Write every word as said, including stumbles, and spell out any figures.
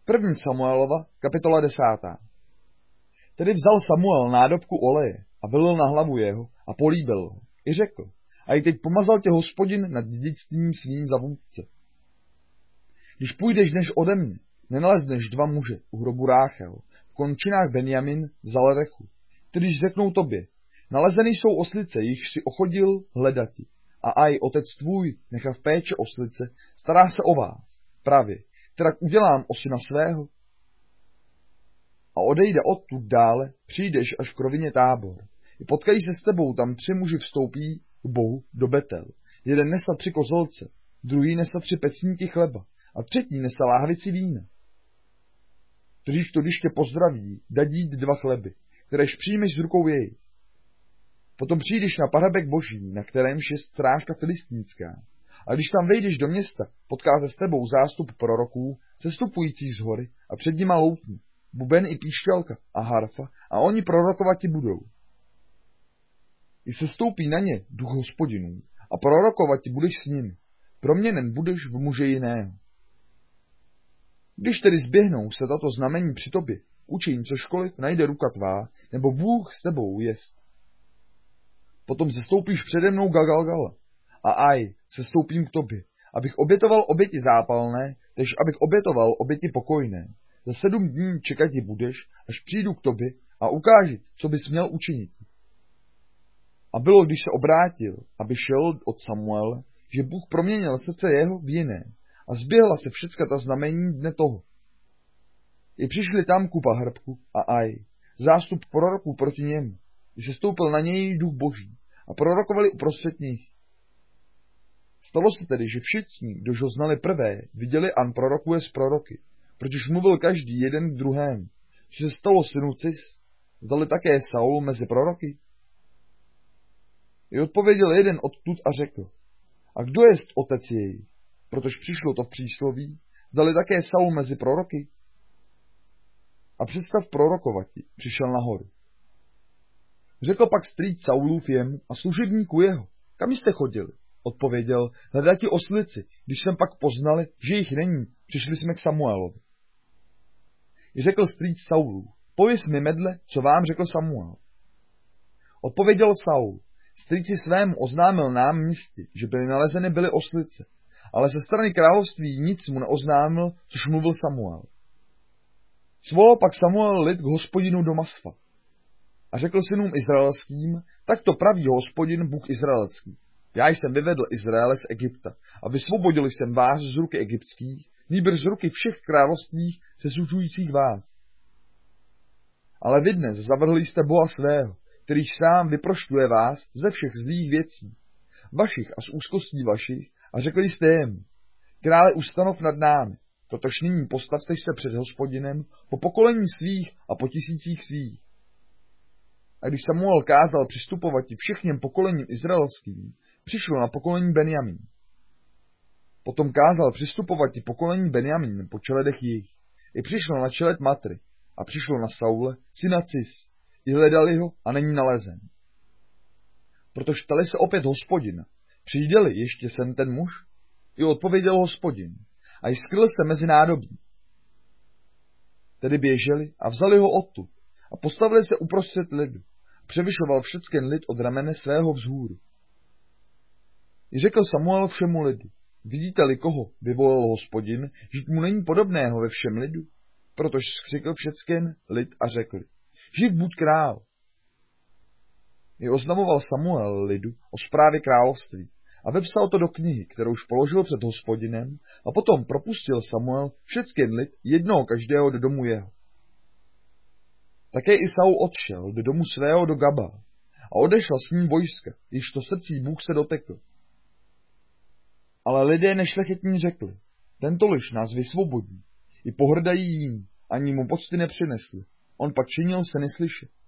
První Samuelova, kapitola desátá. Tedy vzal Samuel nádobku oleje a vylil na hlavu jeho a políbil ho. I řekl, a i teď pomazal tě Hospodin nad dědictvím svým za vůdce. Když půjdeš než ode mě, nenalezneš dva muže u hrobu Ráchel, v končinách Benjamin v Zalerechu, kteří řeknou tobě, nalezeny jsou oslice, jichž si ochodil hledati, a aj otec tvůj nechá v péče oslice, stará se o vás, pravě, kterak udělám osina svého. A odejde odtud dále, přijdeš až k rovině Tábor. I potkají se s tebou, tam tři muži vstoupí k Bohu do Betel. Jeden nese tři kozolce, druhý nese tři pecníky chleba a třetí nese láhvici vína. Kteříž to, když tě pozdraví, dadí dva chleby, kteréž přijmeš z rukou jej. Potom přijdeš na parabek boží, na kterémž je strážka filistínská. A když tam vejdeš do města, potká se s tebou zástup proroků, sestupujících z hory a před nima loutní, buben i píšťalka a harfa, a oni prorokovati budou. I sestoupí na ně duch Hospodinů a prorokovati budeš s nimi. Proměněn budeš v muže jiného. Když tedy zběhnou se tato znamení při tobě, učiň cožkoliv najde ruka tvá, nebo Bůh s tebou jest. Potom sestoupíš přede mnou Galgala, a aj sestoupím k tobě, abych obětoval oběti zápalné, tež abych obětoval oběti pokojné. Za sedm dní čekati budeš, až přijdu k tobě a ukáži, co bys měl učinit. A bylo, když se obrátil, aby šel od Samuela, že Bůh proměnil srdce jeho v jiné a zběhla se všecka ta znamení dne toho. I přišli tam kupa hrbku a aj, zástup proroků proti němu, když se stoupil na něj duch boží a prorokovali uprostřed nich. Stalo se tedy, že všichni, kdož ho znali prvé, viděli an prorokuje z proroky, protože mluvil každý jeden k druhému, že se stalo synu Cis, zdali také Saul mezi proroky. I odpověděl jeden odtud a řekl, a kdo jest otec jej, protože přišlo to v přísloví, zdali také Saul mezi proroky. A představ prorokovati, přišel nahoru. Řekl pak strýc Saulův jemu a služebníku jeho, kam jste chodili? Odpověděl, hledati oslici, když jsem pak poznali, že jich není, přišli jsme k Samuelovi. I řekl strýc Saulův, pověz mi medle, co vám řekl Samuel. Odpověděl Saul, strýci svému oznámil nám místy, že byly nalezeny byly oslice, ale ze strany království nic mu neoznámil, což mluvil Samuel. Svolal pak Samuel lid k Hospodinu do Masfa a řekl synům izraelským, tak to praví Hospodin, Bůh izraelský. Já jsem vyvedl Izraele z Egypta a vysvobodil jsem vás z ruky egyptských, nýbrž z ruky všech království se sužujících vás. Ale vy dnes zavrhli jste Boha svého, kterýž sám vyprošťuje vás ze všech zlých věcí, vašich a z úzkostí vašich, a řekli jste jemu, krále ustanov nad námi, totož nyní postavte se před Hospodinem po pokolení svých a po tisících svých. A když Samuel kázal přistupovat i všechněm pokolením izraelským, přišlo na pokolení Benjamin. Potom kázal přistupovat i pokolení Benjamin po čeledech jich. I přišlo na čeled Matry a přišlo na Saule, syna Cis. I hledali ho a není nalezen. Protože ptali se opět Hospodina, přijde-li ještě sem ten muž? I odpověděl Hospodin a i skryl se mezi nádobí. Tedy běželi a vzali ho odtud a postavili se uprostřed lidu. Převyšoval všecken lid od ramene svého vzhůru. I řekl Samuel všemu lidu, vidíte-li koho vyvolil Hospodin, žít mu není podobného ve všem lidu? Protož skřikl všecken lid a řekli, živ buď král. I oznamoval Samuel lidu o správě království a vepsal to do knihy, kterouž položil před Hospodinem, a potom propustil Samuel všecken lid jednoho každého do domu jeho. Také i Saul odšel do domu svého do Gaba a odešla s ním vojska, již to srdcí Bůh se dotekl. Ale lidé nešlechetní řekli, tento liš nás vysvobodí, i pohrdají jím, ani mu pocty nepřinesli, on pak činil se neslyšet.